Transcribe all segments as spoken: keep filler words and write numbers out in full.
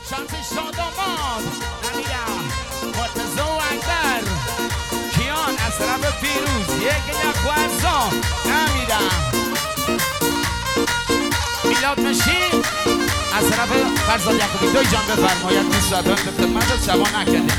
شانس شاداماد نمیرم مرتضی و اکبر کیان از طرف پیروز یک نخوازان نمیرم میلاد مشین از طرف فرزاد یعقوبی دوی جان بفرماید دوست به خدمت شما نکرده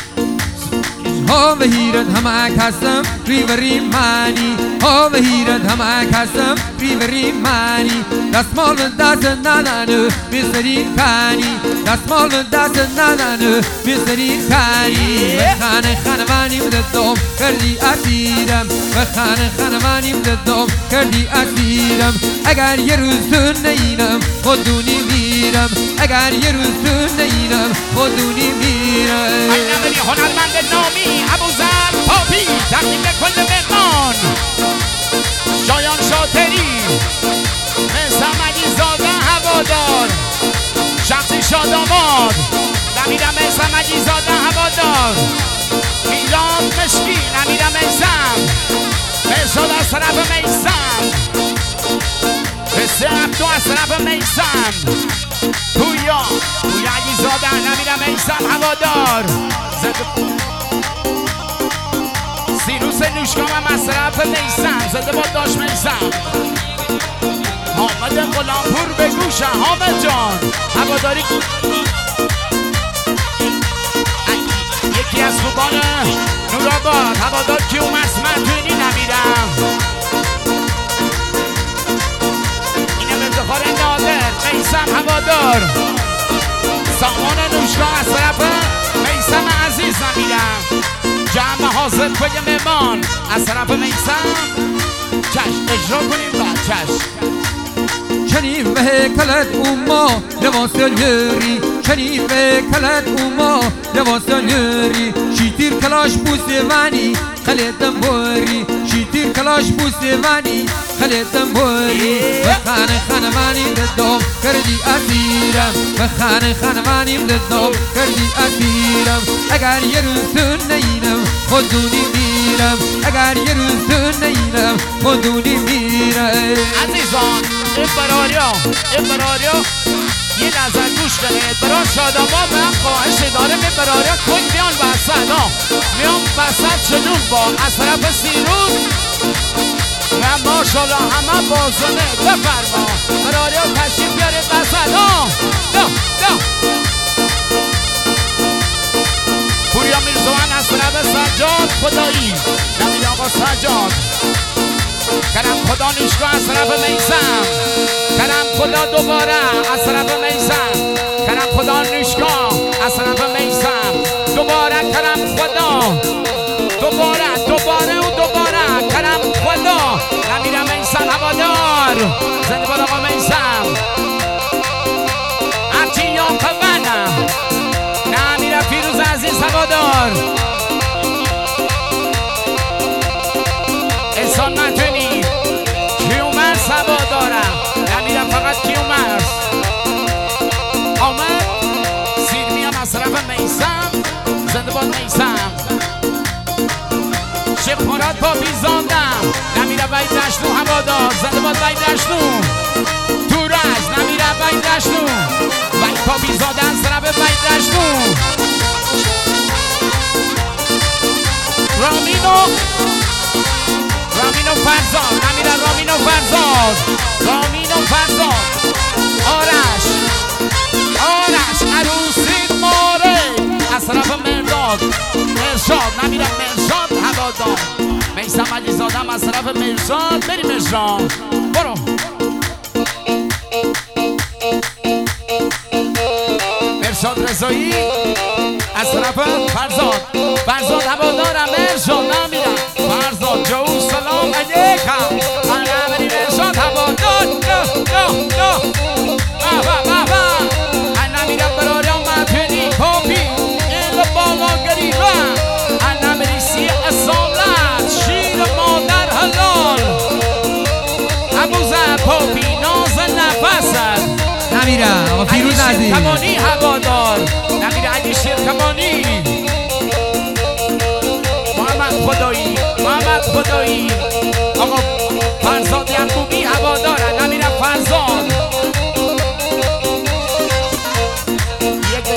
ها و هیرت همه کسم ریوری مانی ها و هیرت همه کسم ریوری مانی دستمال و دست ندانو بسرین کانی دستمال و دست ندانو بسرین کانی و خانه خانوانیم ددم کردی اسیرم و خانه خانوانیم ددم کردی اسیرم اگر یه روز تو نینم خودونی میرم اگر یه روز تو نینم خودونی میرم اینم هنرمند نامی ابوذر پاپی تقدیم کل مهمان شایان شاطری مثل مجیزاده هوادار شخصی شاداماد نمیرم مثل مجیزاده هوادار میلاد مشکی نمیرم میسم مرشاد از طرف میسم مثل عبدو از طرف میسم تویا تویا عجیزاده نمیرم میسم هوادار سیروس نوشگاه هم از طرف میسم زده با داشت میسم حامد غلامپور به گوشه حامد جان هواداری یکی از خوبان نورآباد هوادار کیوم اسمت توینی نمیرم اینم افتخار نادر میسم هوادار سامان نوشگاه از طرف میسم عزیز نمیرم جمع حاضر بگه مهمان از طرف میسم چشم اجرا کنیم و چشم چنین به کلت اوما لباس یری چنین به کلت اوما لباس یری شیتیر کلاش بوسوانی خلیتم بوری شیتیر کلاش بوسوانی خلیتم بوری و خانه خانوانی ددم کردی اسیرم و خانه خانوانی ددم کردی اسیرم اگر یه روز تو نینم خودونی میرم اگر یه روز تو نینم خودونی میرم عزیزان این براریا این براریا یه لحظه گوش کنید برای شاداما من خواهش داره که براریا کل بیان وسط ها میان وسط شدون با از طرف سیروز و ماشالله همه بازونه بفرما براریا تشریف بیارید وسط ها دا دا پوریا میرزوان از طرف سجاد خدایی نمید آقا سجاد کرم خدا نوشگاه از طرف میسم کرم خدا دوباره از طرف میسم کرم خدا نوشگاه از طرف میسم دوباره کرم خدا دوباره دوباره و دوباره کرم خدا نمیرم میسم هوادار زنده باد آقا میسم هرچی یا قوانه نمیرم فیروز عزیز هوادار احسان متنی کیومرس هوادارم نمیرم فقط کیومرس آمد سیر میان از طرف میسم زنده باد میسم شیخ مراد با بیزاندم نمیرم باید دشتو هوادار زنده باد باید دشتو تورج نمیرم باید دشتو باید با بیزاده از طرف باید دشتو رامینو رامینو فرزاد نمیرم رامینو فرزاد رامینو فرزاد آرش آرش عروسی ماره از طرف مرداد مرشاد نمیرم مرشاد هوادار میسم علیزادم از طرف مرشاد بریم مرشاد برو مرشاد رضایی از طرف فرزاد فرزاد هوادارم مرشاد نمیرم فرزاد جو سلام علیکم انا بری مرشاد هوادار نه نه نه بابا بابا انا میرم برارم متنی پاپی ایل بالا گریبا انا بری سی اصالت شیر مادر حلال ابوذر پاپی ناز نفست نمیرم آقا فیروز عزیز کمانی هوادار نمیره علی شیر کمانی محمد خدایی محمد خدایی آقا فرزاد یعقوبی هواداره نمیره فرزاد یک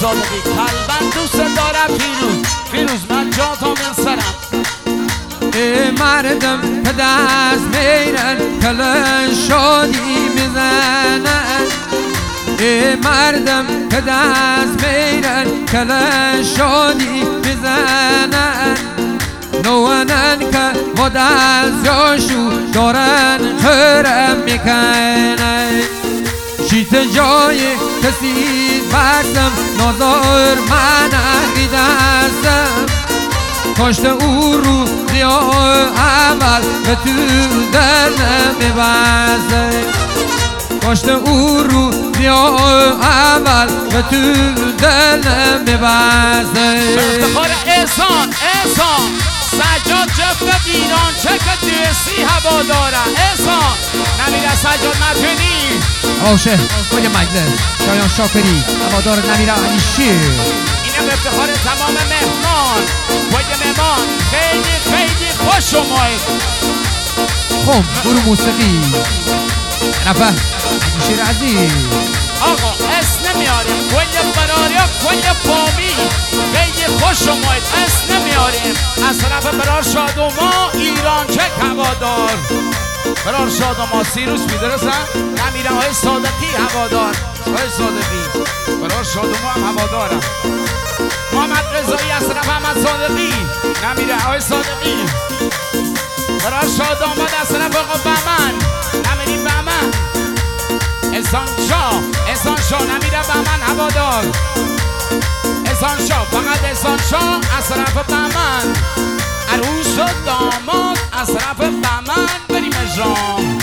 صادقی قلبم دوست دارم فیروز فیروز من جا تا من سرم ای مردم که دست میرن کلن شادی میزنن ای مردم که دست میرن کلن شادی میزنن نوانن که و دست یاشو دارن خرم میکنن شیط جای کسی بستم نازار من اقیدستم کاشت او رو زیا اول به تو دلم میبزه کاشت او رو زیا اول به تو دلم میبزه به افتخار احسان احسان سجاد جفت ایران چه که دیسی هوا داره احسان نمیره سجاد متونی باشه کل مجلس شایان شاکری هوادار نمیره علی شیر اینم به افتخار تمام مهمان کل مهمان خیلی خیلی خوش اومد خم گروه موسیقی نفه علی شیر عزیز آقا اس نمیاریم کل براریا کل فامی خیلی خوش اومد اس نمیاریم از طرف برار شادوما ایران چه هوادار برار شادوما سیروس میدرسن نمیره های صادقی هوادار های صادقی برار شادوما هم هوادارم محمد رضایی از طرف محمد صادقی نمیره های صادقی برار شادوما از طرف آقا بهمن نمیریم بهمن احسان شاه احسان شاه نمیره بهمن هوادار احسان شاه فقط احسان شاه از طرف بهمن عروس و داماد از طرف بهمن بریم اجرام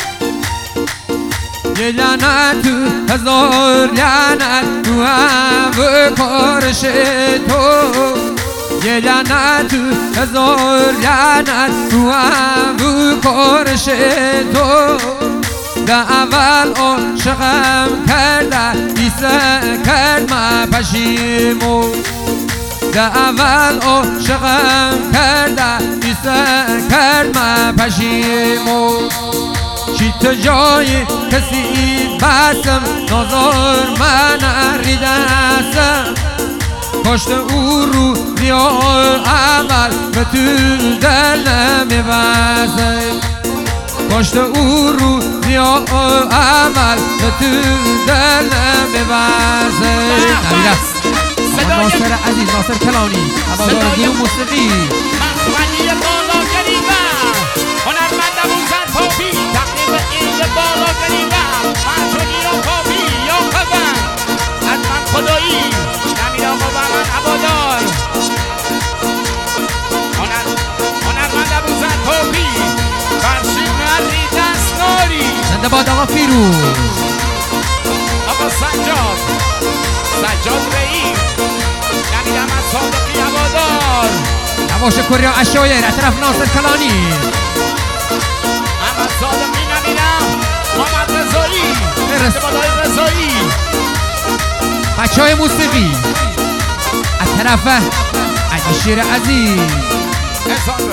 یه لعنت تو هزار لعنت تو هم کارش تو یه لعنت تو هزار لعنت تو هم کارش تو ده اول عاشقم کرده ایسه کرد من پشیمو ده اول عاشقم کرده ایسه کرد من پشیمو شیط جای کسی بستم نازار من ریدستم کاشت او رو زیا عمل به تو دلم میبزه کاشت او رو زیا عمل به تو دلم میبزه ناصر عزیز ناصر کلانی هوادار گروه موسیقی مخمنی بالا گریبم هنرمند ابوذر پاپی تقریب این بالا گریبم مهجونی و پاپی یا خبر حتما خدایی نمیره آقا بهمن هوادار هنرمند ابوذر پاپی فرشید مری دستناری زنده باد آقا فیروز آقا سجاد سجاد رئیس نمیره من صادقی هوادار نواش کریا اشایر از طرف ناصر کلانی محمد صادقی نمیرم محمد رضایی استفادای رضایی بچه های موسیقی از طرف علی شیر عزیز احسان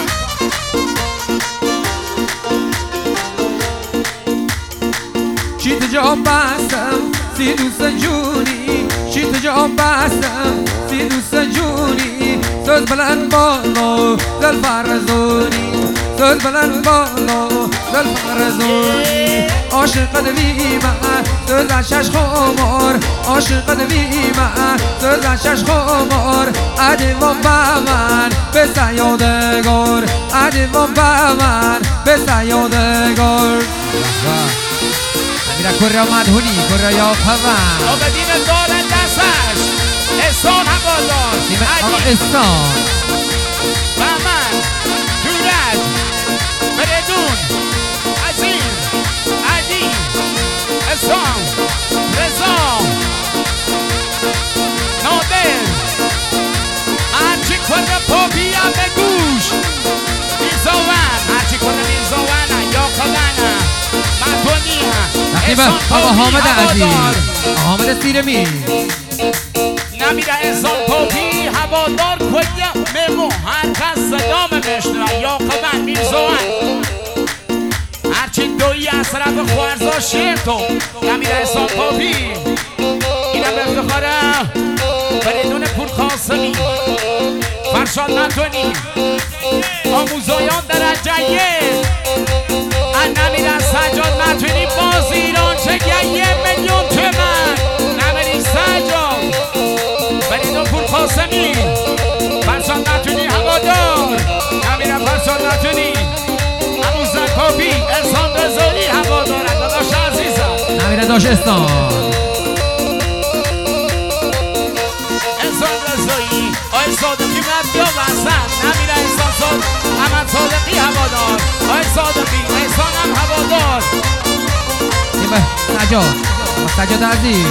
شیط جا بستم سی دوست جونی شیط جا بستم سی دوست جونی سوز بلند بالا زل فرزونی سوز بلند بالا زل فرزونی عاشق دوی من سوز شش خمار عاشق دوی من سوز شش خمار عدیوان با من به سیادگار عدیوان با من به سیادگار میره کریا مدهونی کریا پون آقا دین داره دستش احسان هوادار آقا احسان بهمن تورج فریدون عزیز علی احسان رضا نادر هرچی کنه پاپی هم به گوش میزاون هرچی کنه میزاون یا خدانه مدونی تقریبا آقا حامد عزیز آقا حامد سیرمی نمیره احسان پاپی هوادار کجا ممو هر کس صدام مشنوه یا خبن میرزوان هرچی دویی از طرف خوارزا شیر تو نمیره احسان پاپی اینم افتخاره بدون پور قاسمی فرشاد نتونی آموزایان درجه یک نمیرن سجاد نتونی باز ایران چه یه میلیون تومن نمیری سجاد بدون پور قاسمی فرشاد نتونی هوادار نمیرن فرشاد نتونی همون زکابی احسان رضایی هوادار داداش عزیزم نمیرن داشت استان احسان رضایی آی صادقی مدیا وسط نمیره احسان صاد احمد صادقی هوادار آی صادقی احسان هم هوادار نیمه سجاد سجاد عزیز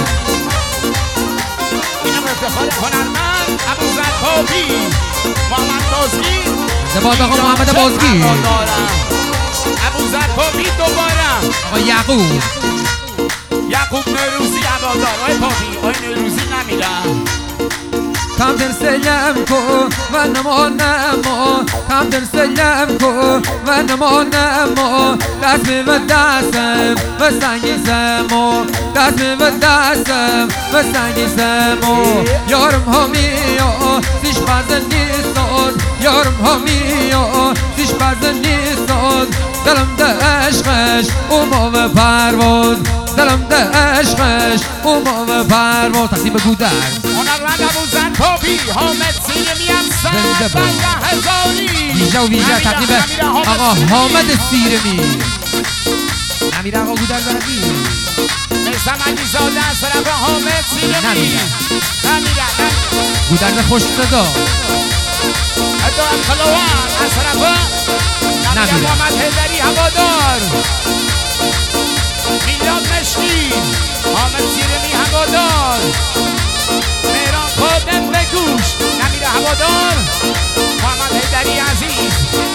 اینم افتخار هنرمند ابو زکابی محمد بازگی زباد آقا محمد بازگی ابو زکابی دوباره آقا یعقوب یعقوب نوروزی هوادار آی پاپی آی نوروزی نمیرم کم در سلم کو و نما نما کم در سلم کو و نما نما دست می و دستم و سنگی زمو دست می و دستم و سنگی زمو یارم همیا سیش بزن نیستاد یارم همیا سیش بزن نیستاد دلم ده عشقش اوما و پرواز دلم ده عشقش اوما و پرواز تقسیم گودر هنرمند ابو زکابی حامد سیرمی هم سر بنده هزاری ویژه و ویژه تقریب آقا حامد سیرمی نمیره آقا گودر زردی مثل علی زاده از طرف حامد سیرمی نمیره نمیره گودر خوش صدا ادو انقلوان از طرف نمیره محمد هیدری هوادار میلاد مشکی حامد سیرمی هوادار مهران خادم به گوش نمیره هوادار محمد هیدری عزیز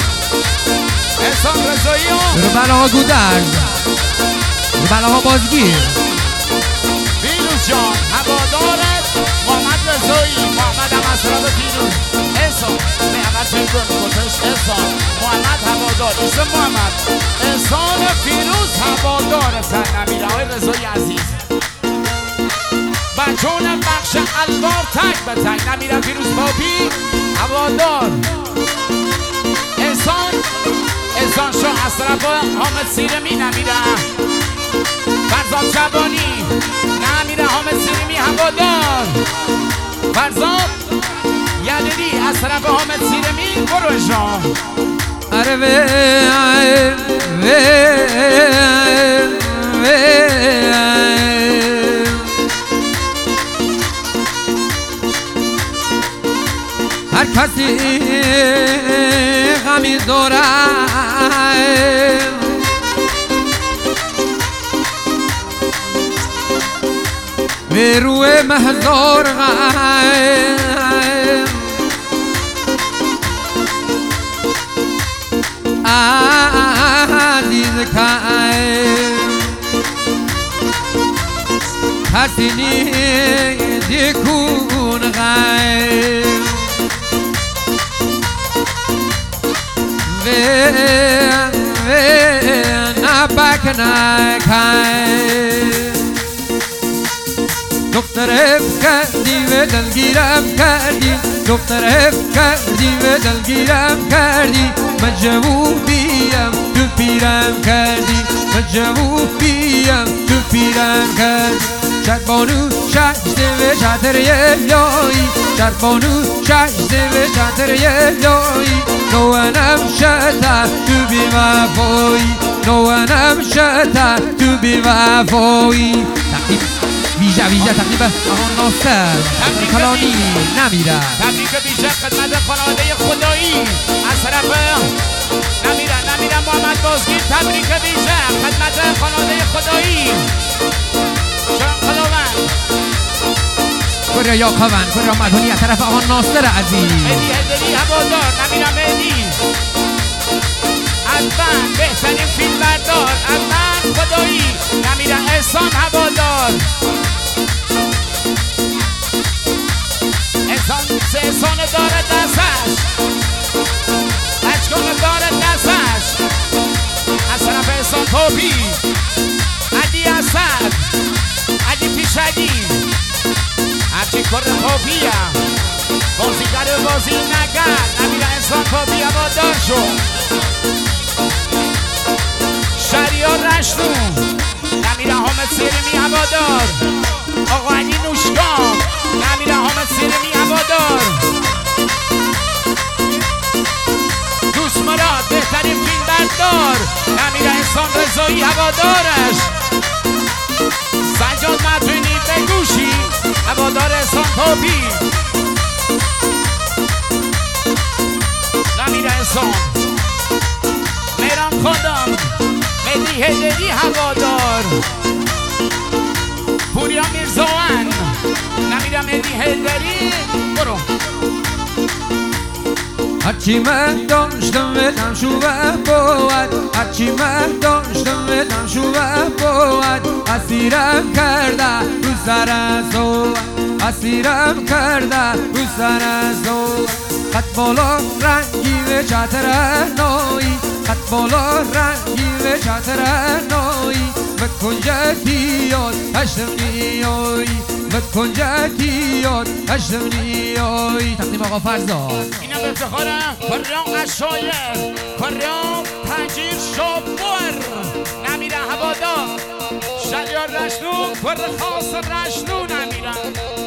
احسان رضایی رو بلاها گودر رو بلاها بازگیر پیروز جان هوادارت محمد رضایی محمد هم از طرف پیروز احسان محمد پیروز میگوتش احسان محمد هوادار اسم محمد احسان پیروز هوادار سر نمیره های رضایی عزیز بچون بخش الوار تک به تک نمیره پیروز پاپی هوادار احسان احسان شاه از طرف حامد سیرمی نمیره فرزاد شبانی نمیره حامد سیرمی هوادار فرزاد یدلی از طرف حامد سیرمی برو شاه اره وی وی وی هر کسی غمی داره به روی مهزار غم عزیز کسی نیدی کون غم و و نبک نکن دختر کردی و دلگیرم کردی دختر کردی و دلگیرم کردی من جوونیم تو پیرم کردی من جوونیم تو پیرم کردی شربانو شجده و شتر یایی شربانو شجده و شتر یایی نوانم شتا تو بی وفایی نوانم شتا تو بی وفایی ویژه ویژه تقریبا آقا ناصر کلانی نمیره تبریک ویژه خدمت خانواده خدایی از طرف نمیره نمیره محمد بازگی تبریک ویژه خدمت خانواده خدایی شان خداوند کوریا یاکاون کوریا مدهونی از طرف آقا ناصر عزیز مهدی هدری هوادار نمیره مهدی اول بهترین فیلم بردار اول خدایی نمیره احسان هوادار احسان داره دستش اچکان داره دستش از طرف احسان پاپی علی اسد علی پیشگی هرچی کر پاپیه بازیگر بازی نگرد نمیره انسان پاپیه بادار شو شریار رشتون نمیره حامد سیرمی هوادار آقا علی نوشگام نمیره حامد سیرمی هوادار دوست مراد بهترین فیلم بردار نمیره انسان رضایی هوادارش سجاد مدرینی بگوشی هوادار انسان پاپی نمیره انسان میران خودم مدی هدری هوادار پوریا میرزوان نمیره مدی هدری برو هرچی من داشتم بدم شو بود هرچی من داشتم بدم شو بود اسیرم کرده رو سر زود اسیرم کرده رو سر زود خط بالا رنگی و چتر نایی خط بالا رنگی و چتر نایی و کنجکیات هشتم نیایی و کنجکیات هشتم نیایی تقدیم آقا فرزاد اینا به افتخارم کریان قشایر کریان تنجیر شابور نمیره هوادار شریار رشنون کر خاص رشنون نمیرن